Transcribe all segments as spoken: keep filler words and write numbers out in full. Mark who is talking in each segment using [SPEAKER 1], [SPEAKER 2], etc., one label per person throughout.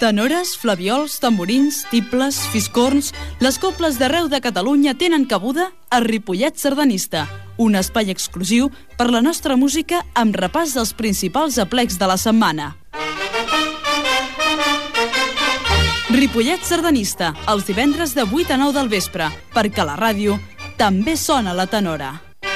[SPEAKER 1] Tenores, flaviols, tamborins, tibles, fiscorns... Les cobles d'arreu de Catalunya tenen cabuda a Ripollet Sardanista, un espai exclusiu per la nostra música amb repàs dels principals aplecs de la setmana. Ripollet Sardanista, els divendres de vuit a nou del vespre, perquè la ràdio també sona la tenora.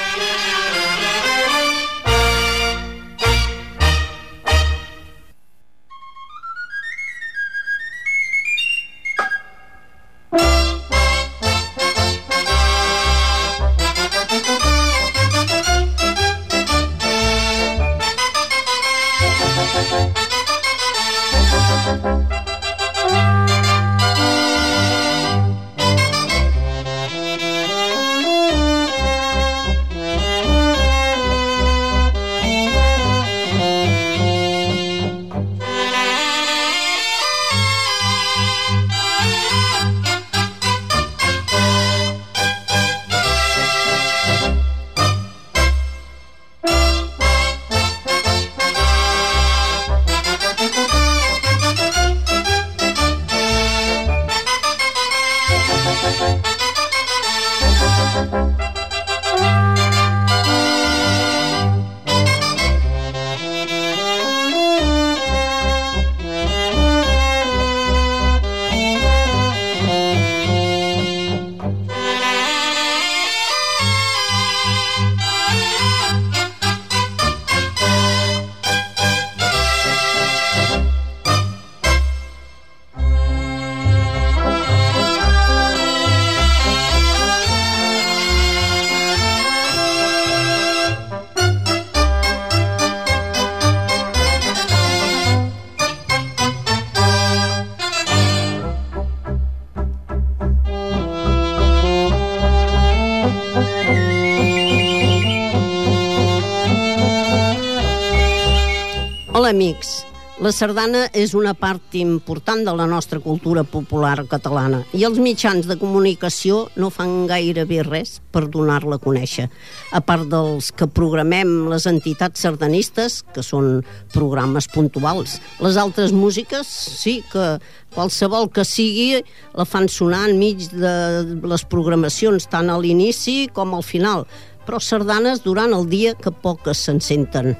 [SPEAKER 2] Hola, amics. La sardana és una part important de la nostra cultura popular catalana i els mitjans de comunicació no fan gairebé res per donar-la a conèixer. A part dels que programem les entitats sardanistes, que són programes puntuals, les altres músiques sí que qualsevol que sigui la fan sonar enmig de les programacions, tant a l'inici com al final, però sardanes durant el dia que poques se'n senten.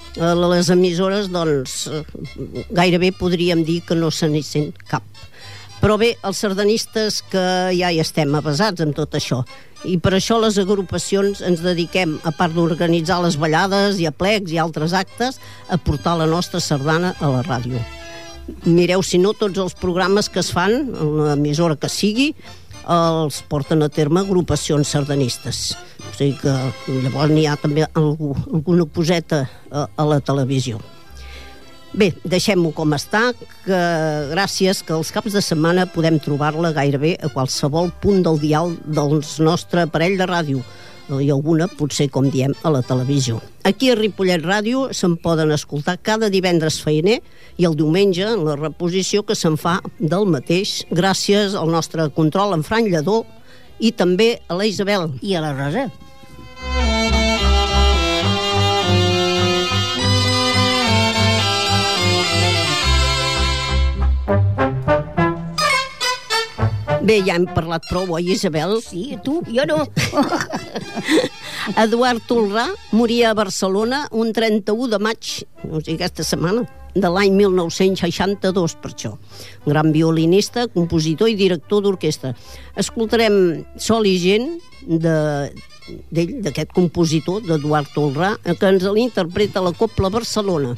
[SPEAKER 2] Les emissores, doncs, gairebé podríem dir que no se n'hi sent cap. Però bé, els sardanistes que ja hi estem avesats amb tot això. I per això les agrupacions ens dediquem, a part d'organitzar les ballades i aplecs i altres actes, a portar la nostra sardana a la ràdio. Mireu, si no, tots els programes que es fan, en l'emissora que sigui, els porten a terme agrupacions sardanistes. O sigui que llavors n'hi ha també algú, alguna coseta a, a la televisió. Bé, deixem-ho com està, que gràcies que els caps de setmana podem trobar-la gairebé a qualsevol punt del dial del nostre aparell de ràdio, i alguna potser, com diem, a la televisió. Aquí a Ripollet Ràdio se'n poden escoltar cada divendres feiner i el diumenge en la reposició que se'n fa del mateix, gràcies al nostre control en Fran Lledó i també a la Isabel.
[SPEAKER 3] I a la Rosa.
[SPEAKER 2] Bé, ja hem parlat prou, oi, Isabel?
[SPEAKER 3] Sí, tu, jo no.
[SPEAKER 2] Eduard Tolrà moria a Barcelona un trenta-u de maig, o sigui, aquesta setmana, de l'any mil nou-cents seixanta-dos, per això. Un gran violinista, compositor i director d'orquestra. Escoltarem Sol i gent de, d'ell, d'aquest compositor, d'Eduard Tolrà, que ens l'interpreta la Cobla Barcelona.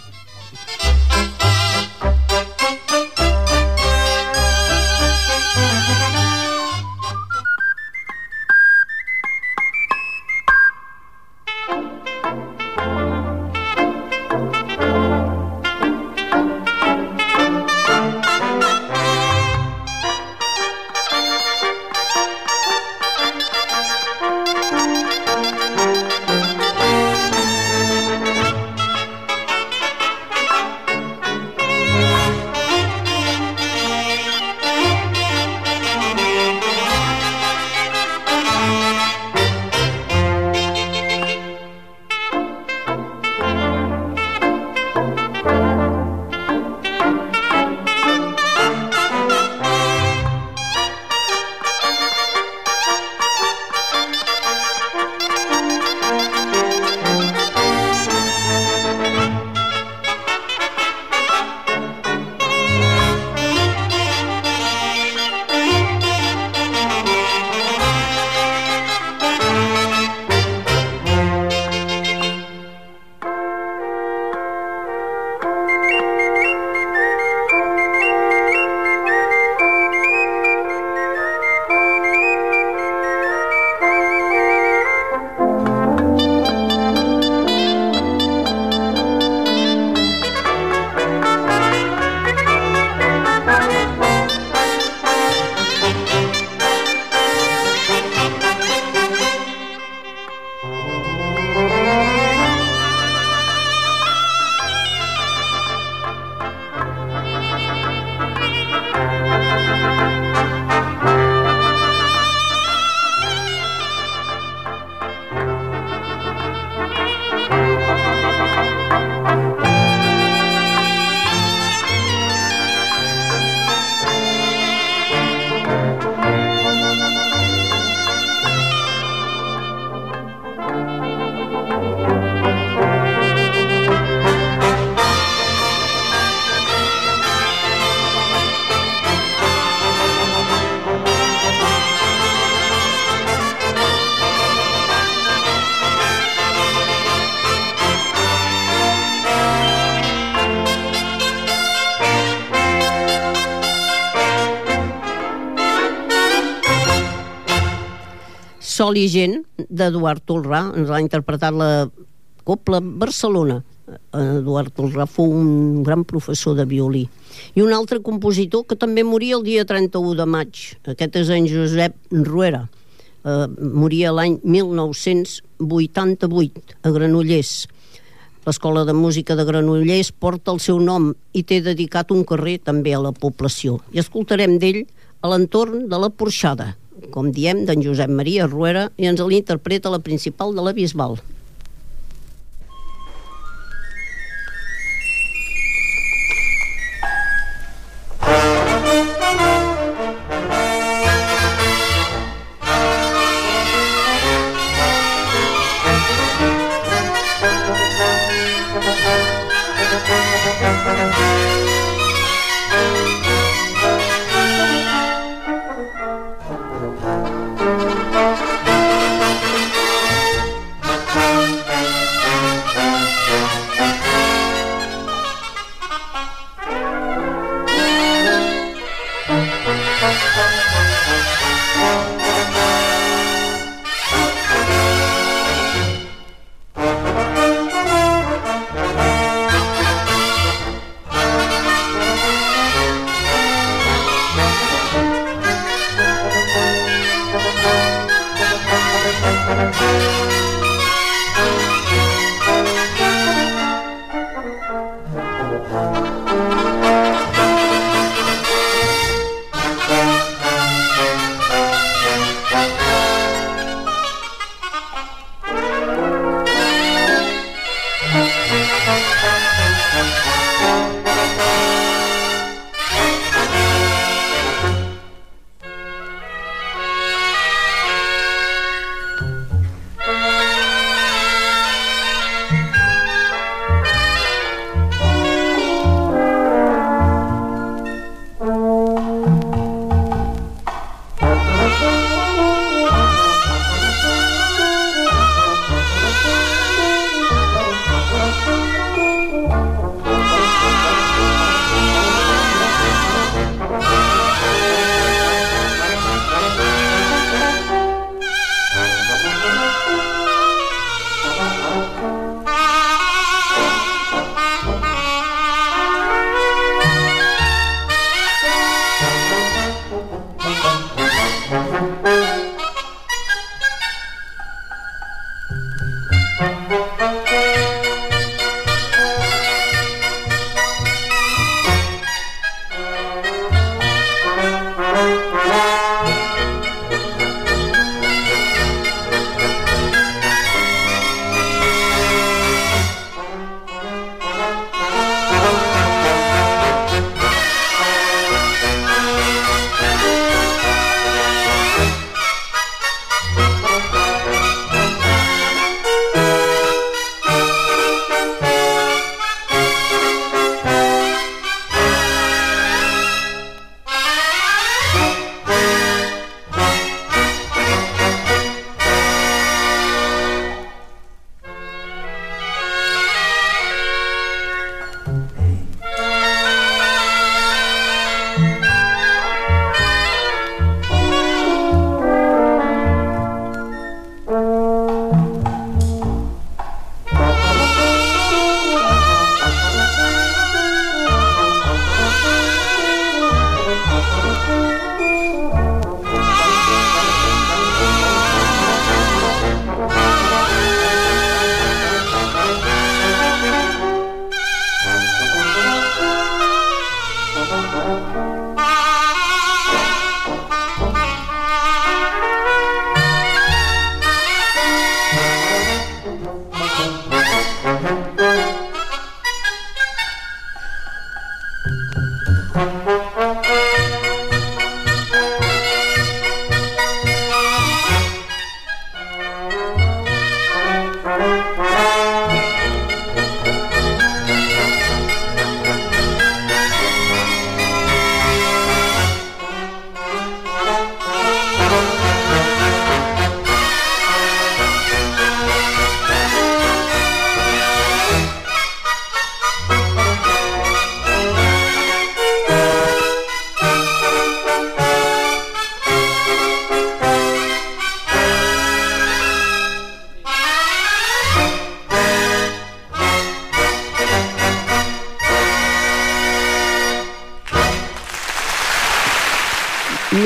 [SPEAKER 2] Sol i gent, d'Eduard Tolrà. Ens l'ha interpretat la Cobla Barcelona. Eduard Tolrà fou un gran professor de violí. I un altre compositor que també moria el dia trenta-u de maig. Aquest és en Josep Ruera. Uh, moria l'any mil nou-cents vuitanta-vuit a Granollers. L'Escola de Música de Granollers porta el seu nom i té dedicat un carrer també a la població. I escoltarem d'ell a l'entorn de la Porxada, com diem, d'en Josep Maria Ruera, i ens l'interpreta la Principal de la Bisbal.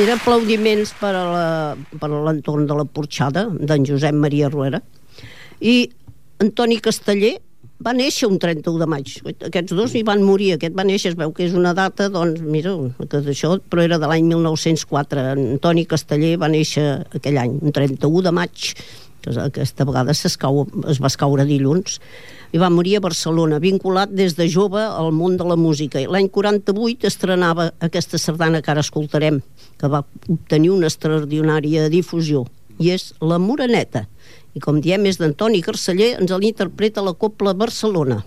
[SPEAKER 2] Mira, aplaudiments per a la- per a l'entorn de la Porxada d'en Josep Maria Ruera. I Antoni Casteller va néixer un trenta-u de maig. Aquests dos hi van morir. Aquest va néixer, es veu que és una data, doncs, mira, que d'això, però era de l'any mil nou-cents quatre. Antoni Casteller va néixer aquell any, un trenta-u de maig. Aquesta vegada s'escau, es va escaure dilluns. I va morir a Barcelona, vinculat des de jove al món de la música. I l'any quaranta-vuit estrenava aquesta sardana que ara escoltarem, que va obtenir una extraordinària difusió, i és La Moreneta. I com diem, és d'Antoni Carceller, ens l'interpreta la Cobla Barcelona.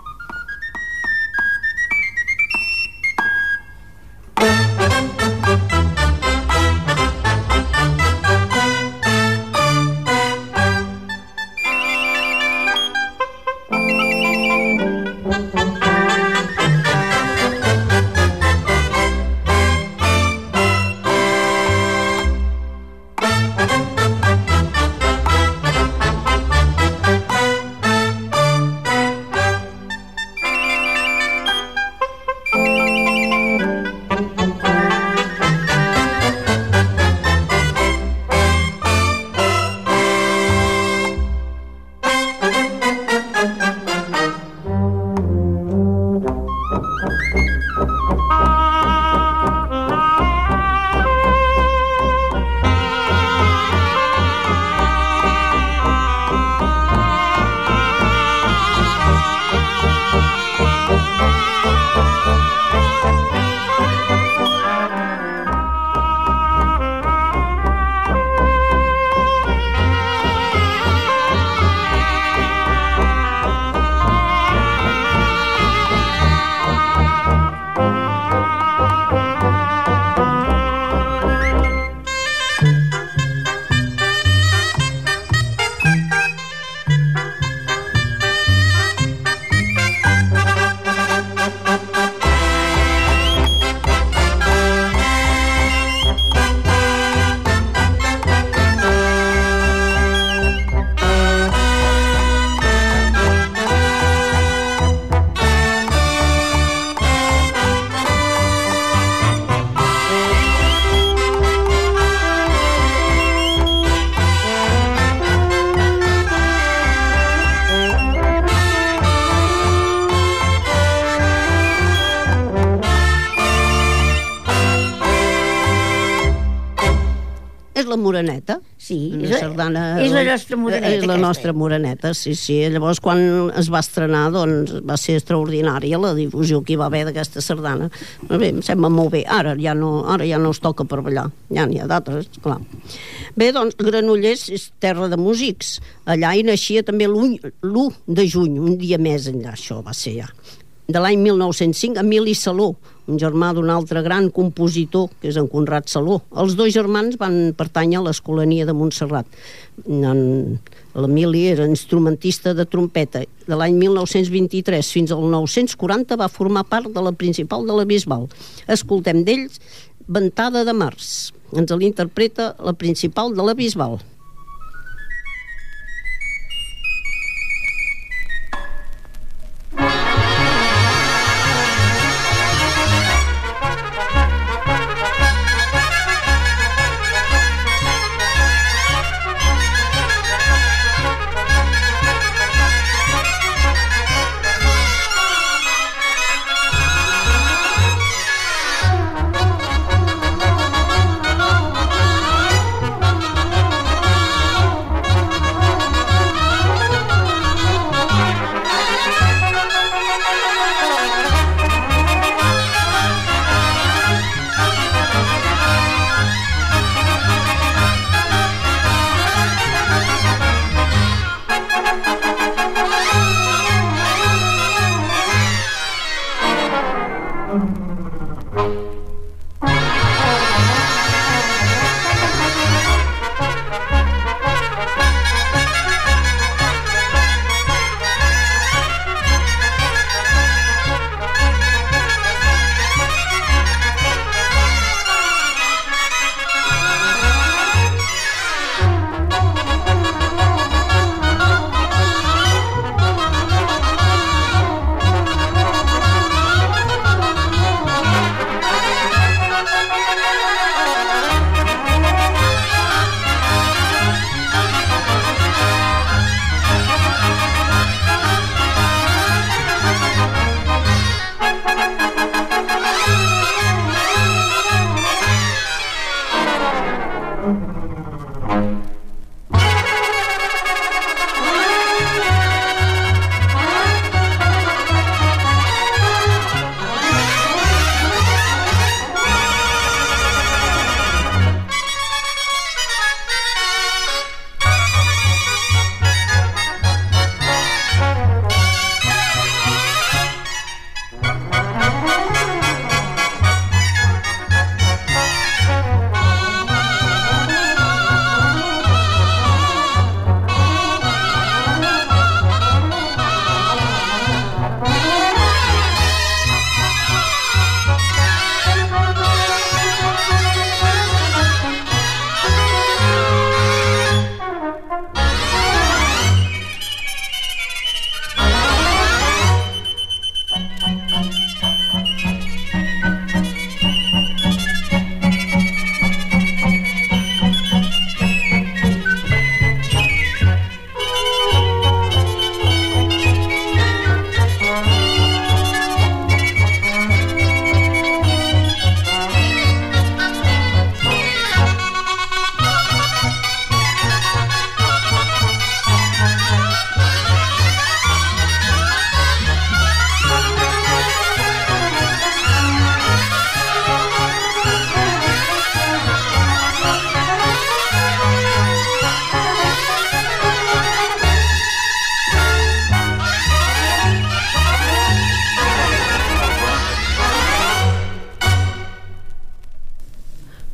[SPEAKER 2] La Moreneta,
[SPEAKER 3] sí,
[SPEAKER 2] una
[SPEAKER 3] és,
[SPEAKER 2] sardana,
[SPEAKER 3] és la nostra Moreneta.
[SPEAKER 2] És la nostra Moreneta, sí, sí. Llavors, quan es va estrenar, doncs, va ser extraordinària la difusió que hi va haver d'aquesta sardana. Bé, em sembla molt bé. Ara ja no, ara ja no es toca per ballar. Ja n'hi ha d'altres, clar. Bé, doncs, Granollers és terra de músics. Allà hi naixia també l'u de juny, un dia més enllà, això va ser ja. De l'any mil nou-cents cinc, Emili Saló, un germà d'un altre gran compositor, que és en Conrad Saló. Els dos germans van pertànyer a l'Escolania de Montserrat. L'Emili era instrumentista de trompeta. De l'any mil nou-cents vint-i-tres fins al nou-cents quaranta va formar part de la Principal de la Bisbal. Escoltem d'ells Ventada de març. Ens l'interpreta la Principal de la Bisbal.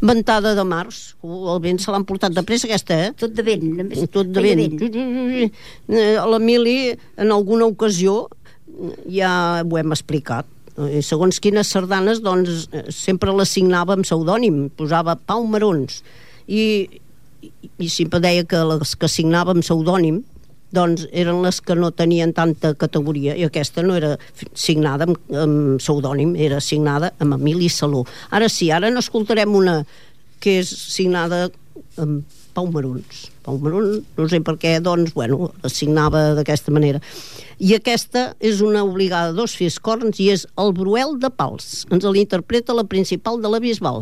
[SPEAKER 2] ventada de març. Uh, el vent se l'han portat de pressa, aquesta, eh?
[SPEAKER 3] Tot de vent.
[SPEAKER 2] Tot de vent. vent. L'Emili, en alguna ocasió, ja ho hem explicat. I segons quines sardanes, doncs, sempre les signava amb pseudònim. Posava Pau Marons. I, i, i sempre deia que les que signava amb pseudònim doncs eren les que no tenien tanta categoria, i aquesta no era signada amb, amb pseudònim, era signada amb Emili Saló. Ara sí, ara n'escoltarem una que és signada amb Pau Marons. Pau Marons, no sé per què, doncs, bueno, la signava d'aquesta manera. I aquesta és una obligada a dos fiscorns i és El Bruel de Pals. Ens l'interpreta la principal de la Bisbal.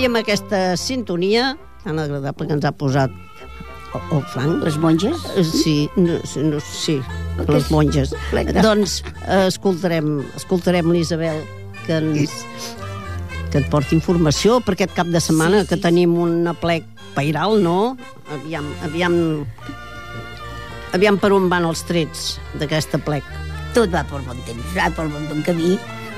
[SPEAKER 2] amb aquesta sintonia tan agradable que ens ha posat el, el Frank.
[SPEAKER 3] Les monges?
[SPEAKER 2] Sí, no, no, sí, les monges. Doncs eh, escoltarem, escoltarem l'Isabel que ens, que et porti informació per aquest cap de setmana, sí, sí. que tenim un aplec pairal, no? Aviam, aviam, aviam per on van els trets d'aquest aplec.
[SPEAKER 3] Tot va per bon temps, va per bon, bon camí.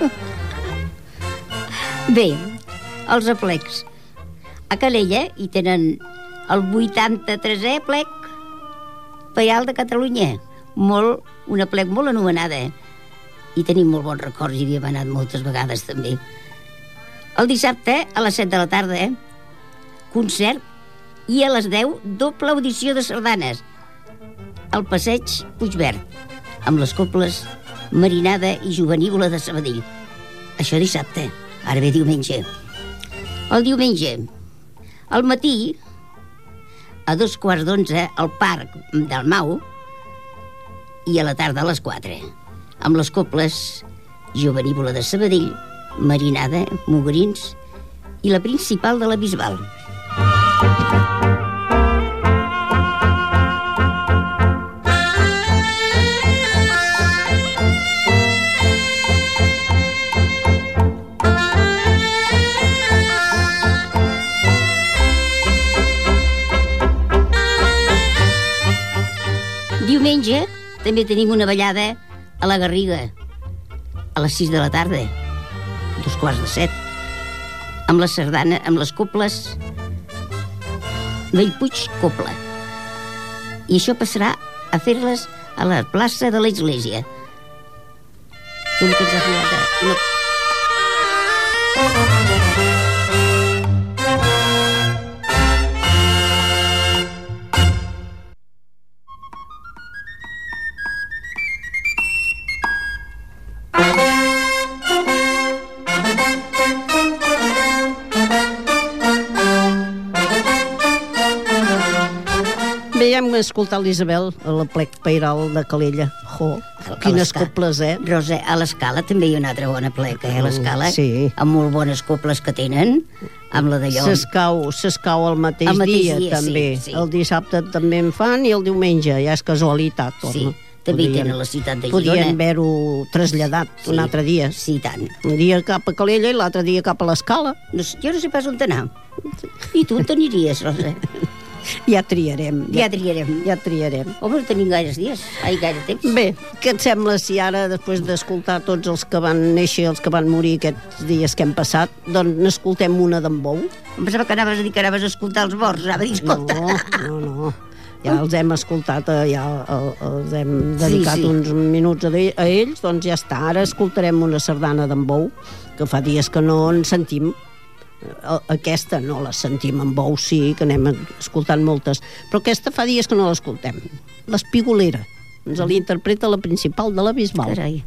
[SPEAKER 3] Bé, els aplecs. A Calella hi tenen el vuitanta-tresè aplec pairal de Catalunya. Molt, un aplec molt anomenada. I tenim molt bons records, hi havíem anat moltes vegades també. El dissabte, a les set de la tarda, concert, i a les deu, doble audició de sardanes al passeig Puigverd, amb les coples Marinada i Jovenívola de Sabadell. Això dissabte, ara ve diumenge. El diumenge, al matí, a dos quarts d'onze, al Parc del Mau, i a la tarda a les quatre, amb les coples Jovenívola de Sabadell, Marinada, Mogarins i la principal de la Bisbal. Diumenge també tenim una ballada a la Garriga a les sis de la tarda, dos quarts de set, amb la sardana, amb les coples Bellpuig Copla. I això passarà a fer-les a la plaça de l'Església. Com que ens ha arribat una...
[SPEAKER 2] Hem escoltat l'Isabel a l'aplec pairal de Calella. Jo, quines coples, eh?
[SPEAKER 3] Rosa, a l'Escala també hi ha una altra bona pleca, eh? A l'Escala,
[SPEAKER 2] sí.
[SPEAKER 3] Amb molt bones coples que tenen, amb la d'allò.
[SPEAKER 2] S'escau, s'escau el mateix,
[SPEAKER 3] el mateix
[SPEAKER 2] dia,
[SPEAKER 3] dia,
[SPEAKER 2] també.
[SPEAKER 3] Sí, sí.
[SPEAKER 2] El dissabte també en fan i el diumenge, ja és casualitat.
[SPEAKER 3] Sí,
[SPEAKER 2] no?
[SPEAKER 3] també
[SPEAKER 2] podien,
[SPEAKER 3] hi tenen la ciutat de Girona.
[SPEAKER 2] Podien haver-ho traslladat
[SPEAKER 3] sí,
[SPEAKER 2] un altre dia.
[SPEAKER 3] Sí, tant.
[SPEAKER 2] Un dia cap a Calella i l'altre dia cap a l'Escala.
[SPEAKER 3] No, jo no sé pas on anar. I tu on t'aniries, Rosa?
[SPEAKER 2] Ja triarem.
[SPEAKER 3] Ja, ja triarem.
[SPEAKER 2] Ja triarem.
[SPEAKER 3] Home, no tenim gaires dies. Ai, gaire temps.
[SPEAKER 2] Bé, què et sembla si ara, després d'escoltar tots els que van néixer, els que van morir aquests dies que hem passat, doncs n'escoltem una d'en Bou?
[SPEAKER 3] Em pensava que anaves a dir que anaves a escoltar els morts. Anava a dir, escolta.
[SPEAKER 2] No, no, no. Ja els hem escoltat, ja els hem dedicat sí, sí. uns minuts a, de, a ells, doncs ja està. Ara escoltarem una sardana d'en Bou, que fa dies que no en sentim. Aquesta no la sentim, en Bou sí, que anem escoltant moltes, però aquesta fa dies que no l'escoltem. L'Espigolera. Ens l'interpreta la principal de la Bisbal.
[SPEAKER 3] Carai.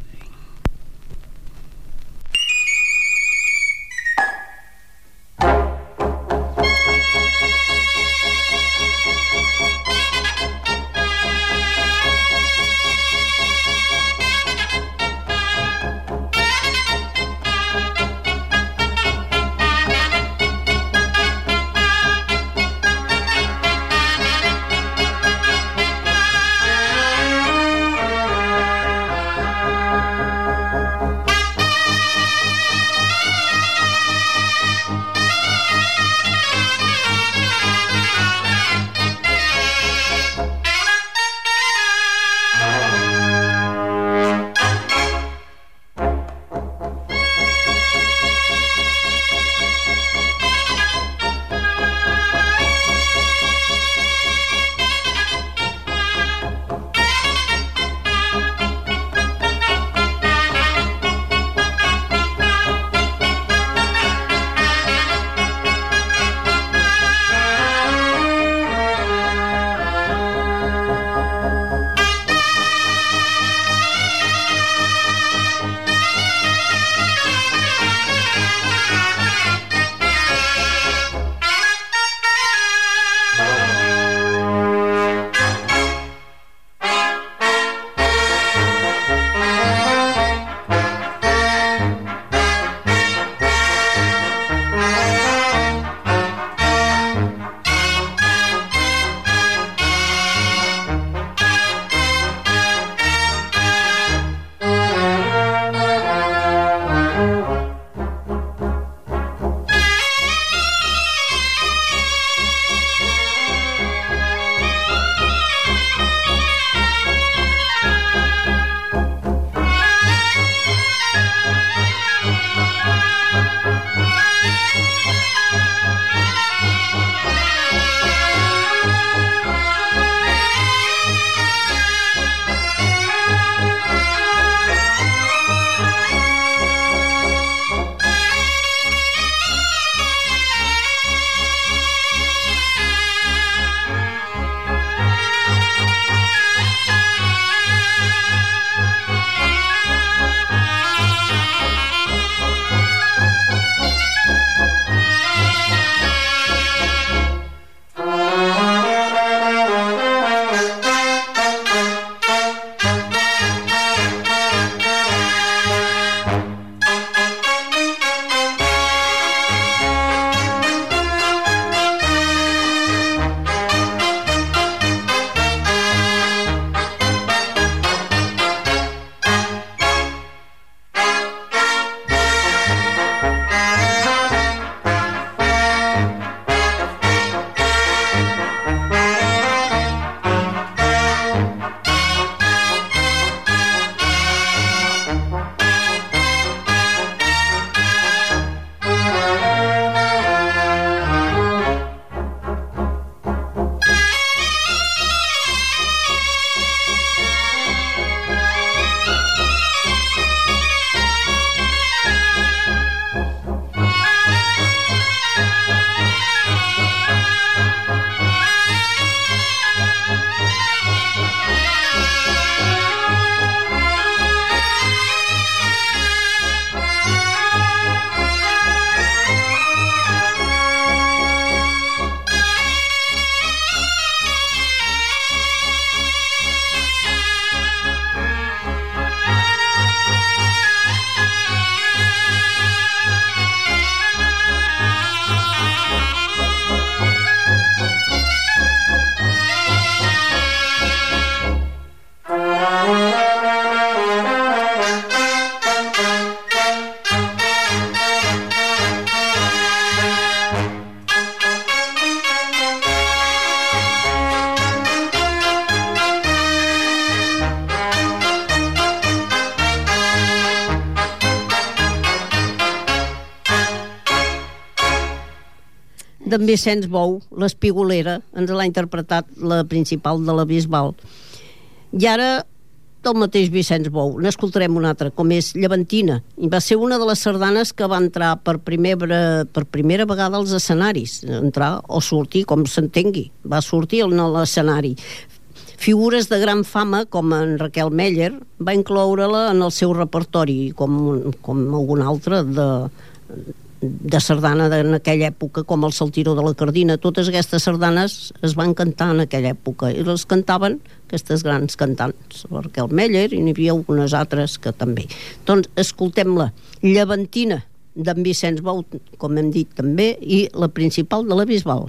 [SPEAKER 2] d'en Vicenç Bou, l'Espigolera, ens l'ha interpretat la principal de la Bisbal. I ara del mateix Vicenç Bou n'escoltarem una altra, com és Llevantina, i va ser una de les sardanes que va entrar per primera, per primera vegada als escenaris, entrar o sortir, com s'entengui, va sortir en l'escenari. Figures de gran fama, com en Raquel Meller, va incloure-la en el seu repertori, com, com algun altre de, de sardana en aquella època, com el Saltiró de la Cardina. Totes aquestes sardanes es van cantar en aquella època, i les cantaven aquestes grans cantants, la Raquel Meller, i n'hi havia algunes altres que també. Doncs escoltem-la, Llevantina, d'en Vicenç Bou, com hem dit també, i la principal de la Bisbal.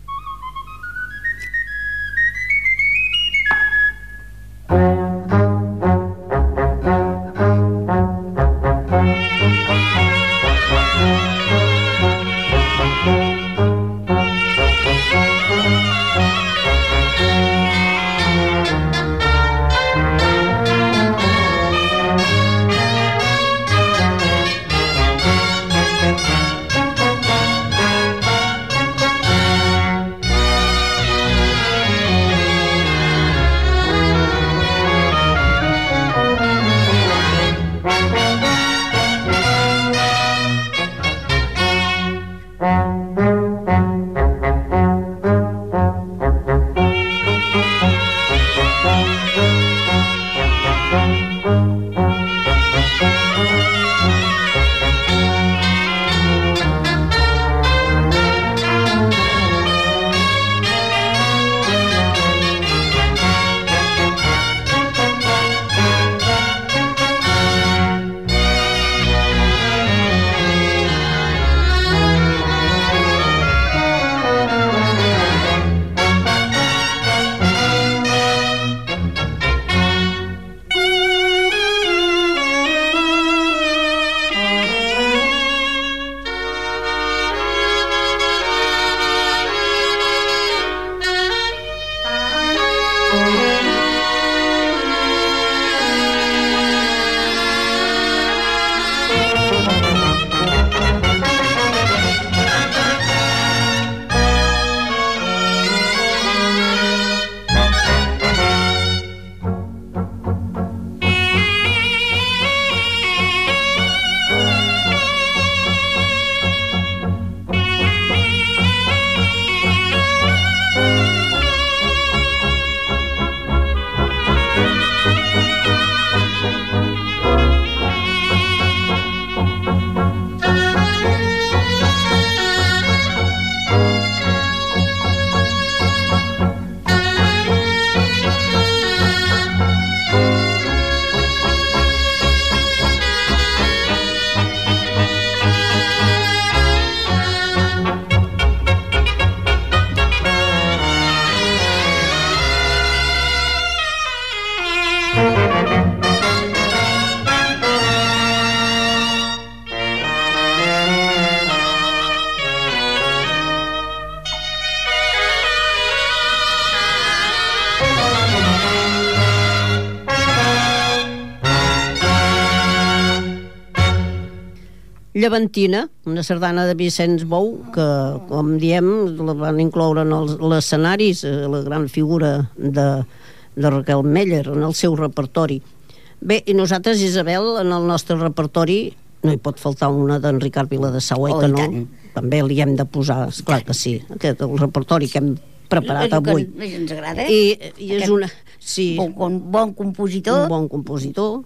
[SPEAKER 2] Llevantina, una sardana de Vicenç Bou, que, com diem, la van incloure en els escenaris, la gran figura de, de Raquel Meller, en el seu repertori. Bé, i nosaltres, Isabel, en el nostre repertori no hi pot faltar una d'en Ricard Viladesau, oh, que no? També li hem de posar, esclar que sí, aquest, el repertori que hem preparat
[SPEAKER 3] el
[SPEAKER 2] avui.
[SPEAKER 3] Que més ens agrada.
[SPEAKER 2] I, i és una... Sí,
[SPEAKER 3] bon, bon compositor.
[SPEAKER 2] Un bon compositor,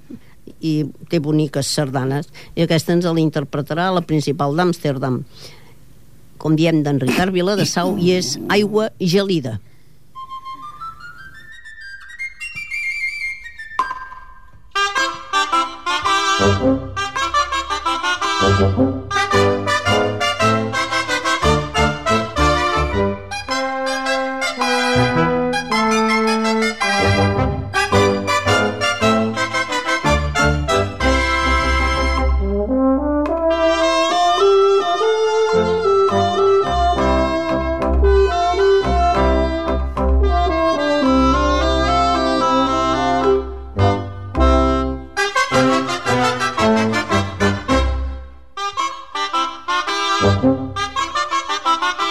[SPEAKER 2] i té boniques sardanes, i aquesta ens l'interpretarà la principal d'Amsterdam, com diem, d'en Ricard Viladesau, i és Aigua gelida.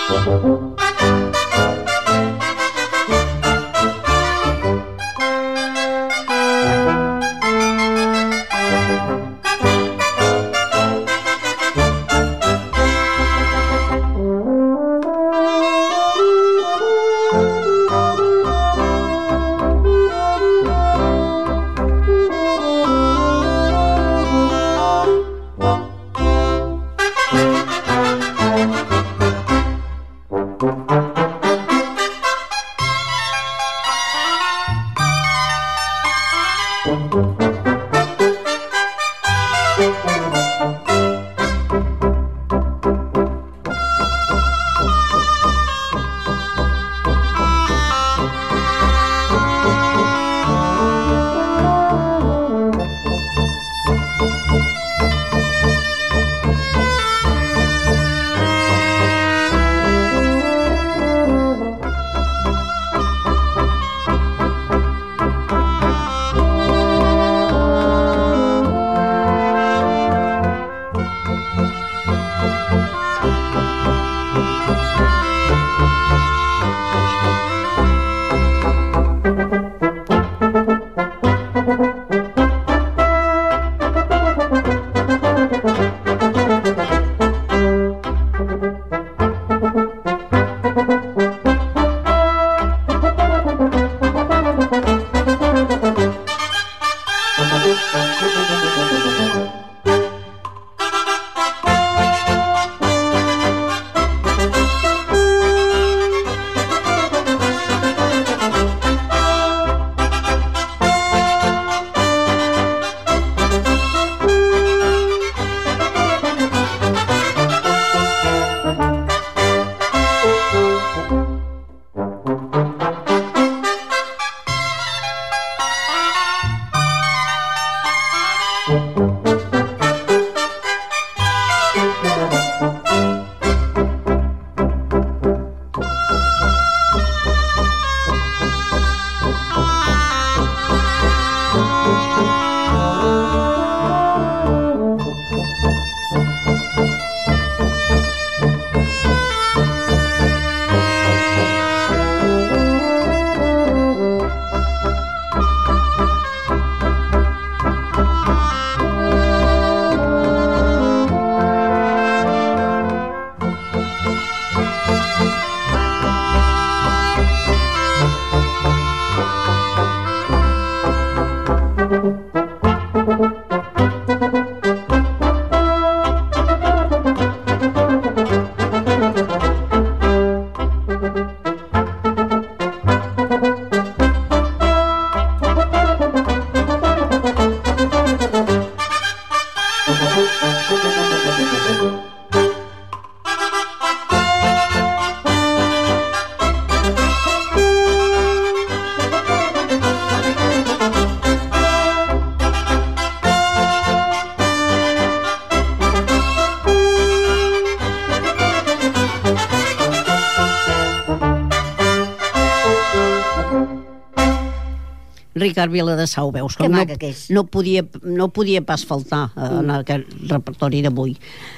[SPEAKER 2] Ricard Viladesau, veus que,
[SPEAKER 3] que
[SPEAKER 2] no,
[SPEAKER 3] maca que és.
[SPEAKER 2] no, podia, no podia pas faltar mm. en aquest repertori d'avui.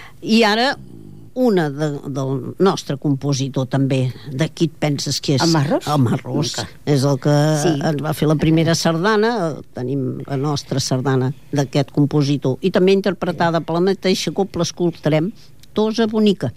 [SPEAKER 2] I ara una de, del nostre compositor també, de qui et penses que és?
[SPEAKER 3] El Marros?
[SPEAKER 2] El Marros, okay. És el que sí. ens va fer la primera sardana. Tenim la nostra sardana d'aquest compositor, i també interpretada per la mateixa copla. Escoltarem Tosa Bonica.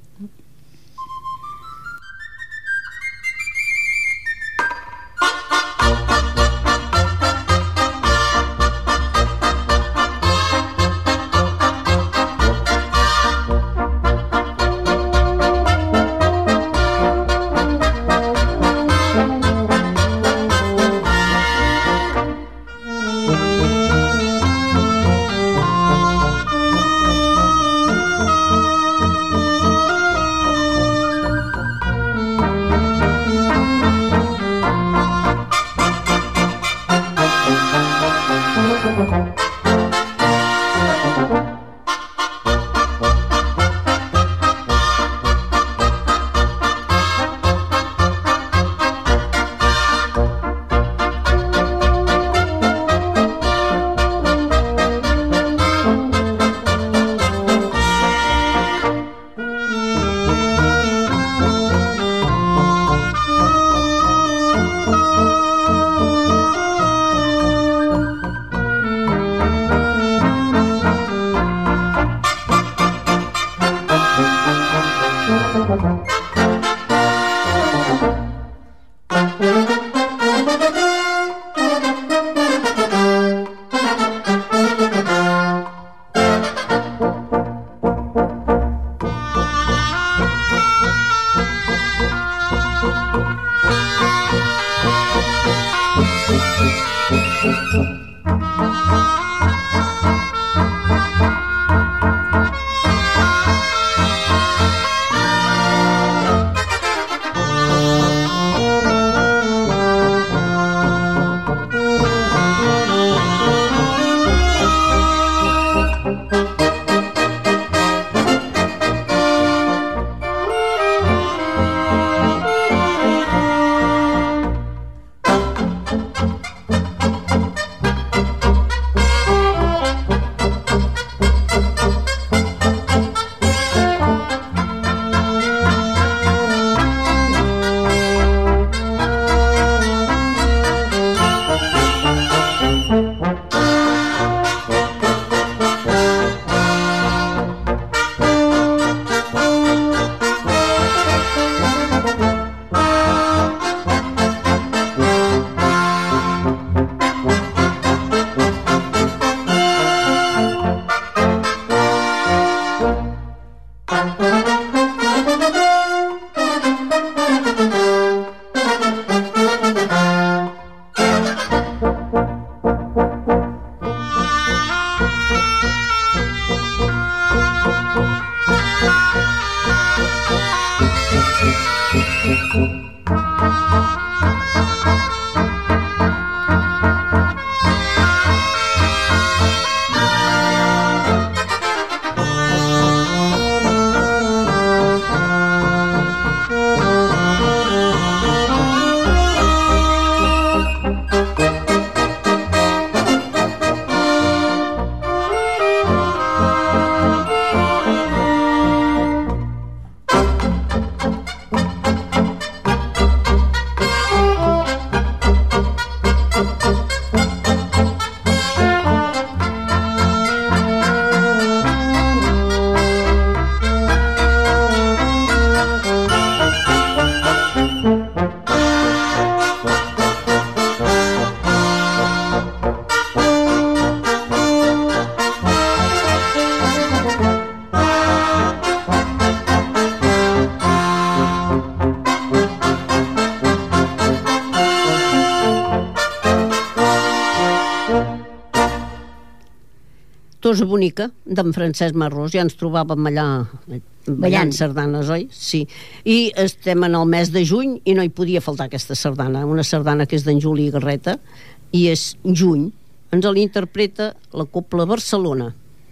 [SPEAKER 2] Tosa Bonica, d'en Francesc Marrós. Ja ens trobàvem allà ballant sardanes, oi? Sí. I estem en el mes de juny i no hi podia faltar aquesta sardana, una sardana que és d'en Juli Garreta, i és Juny. Ens l'interpreta la Cobla Barcelona.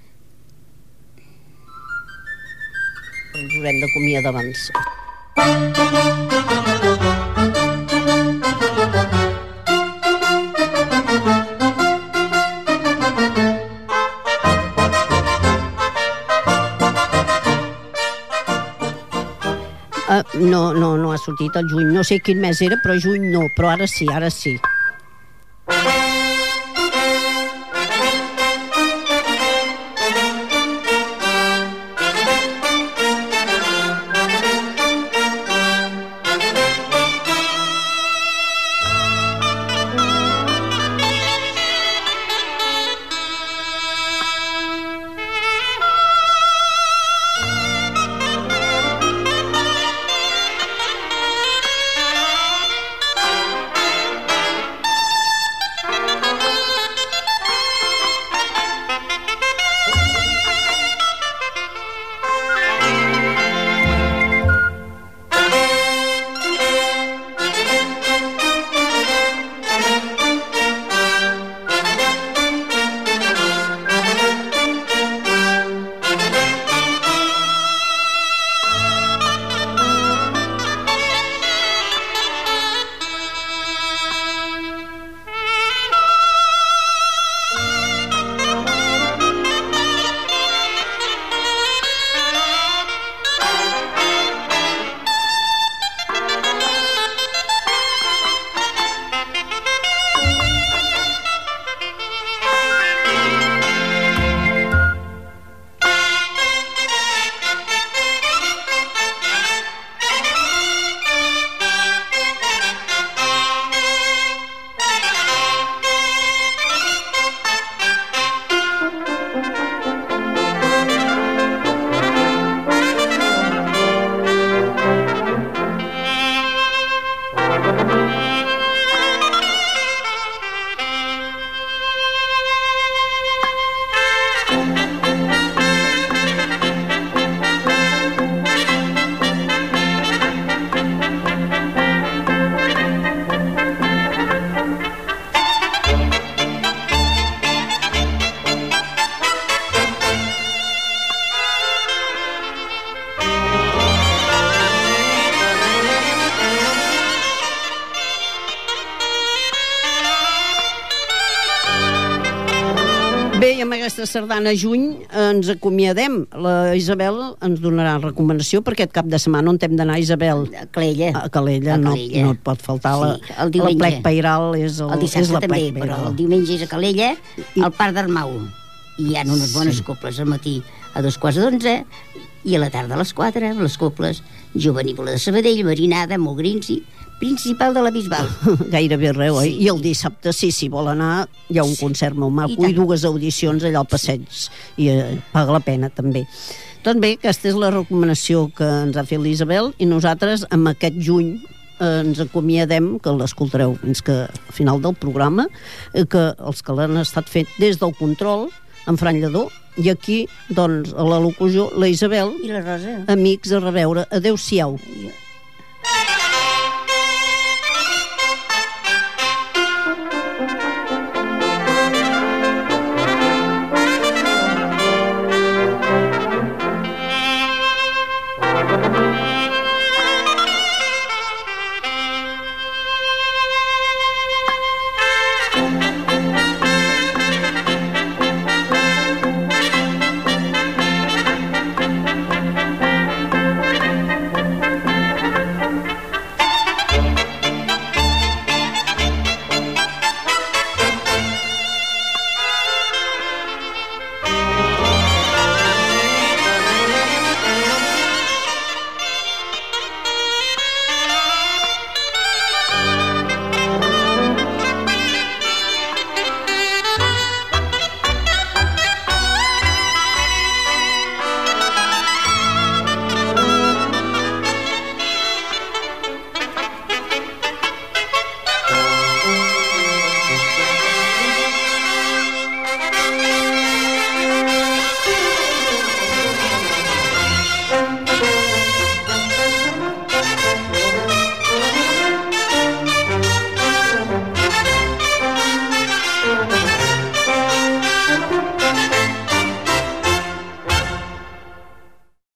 [SPEAKER 2] Ens haurem d'acomiadar abans. Uh, no, no, no ha sortit el juny. No sé quin mes era, però juny no. Però ara sí, ara sí. aquesta sardana juny ens acomiadem. La Isabel ens donarà recomanació per aquest cap de setmana on hem d'anar, Isabel.
[SPEAKER 3] A Calella.
[SPEAKER 2] A Calella,
[SPEAKER 3] A
[SPEAKER 2] no,
[SPEAKER 3] Calella.
[SPEAKER 2] no et pot faltar.
[SPEAKER 3] Sí,
[SPEAKER 2] la,
[SPEAKER 3] el diumenge.
[SPEAKER 2] la plec pairal és, el,
[SPEAKER 3] El dissabte
[SPEAKER 2] és la
[SPEAKER 3] també,
[SPEAKER 2] plec
[SPEAKER 3] però
[SPEAKER 2] pairal.
[SPEAKER 3] el diumenge és a Calella,
[SPEAKER 2] I-
[SPEAKER 3] al Parc d'Armau. I hi ha unes bones
[SPEAKER 2] Sí.
[SPEAKER 3] coples al matí a dos quarts d'onze i a la tarda a les quatre, les coples Jovenívola de Sabadell, Marinada, Mogrins i Principal de la Bisbal.
[SPEAKER 2] Gairebé arreu, oi?
[SPEAKER 3] Sí.
[SPEAKER 2] I el dissabte, sí, si vol anar, hi ha un concert molt maco i,
[SPEAKER 3] I tant.
[SPEAKER 2] dues audicions allà al passeig. I eh, paga la pena, també. Doncs bé, aquesta és la recomanació que ens ha fet l'Isabel i nosaltres, amb aquest juny, eh, ens acomiadem, que l'escoltareu fins que al final del programa, eh, que els que l'han estat fet des del control, en Fran Lledó, i aquí, doncs, a la locució, la Isabel,
[SPEAKER 3] I la Rosa.
[SPEAKER 2] amics, a reveure. Adéu-siau.
[SPEAKER 3] I-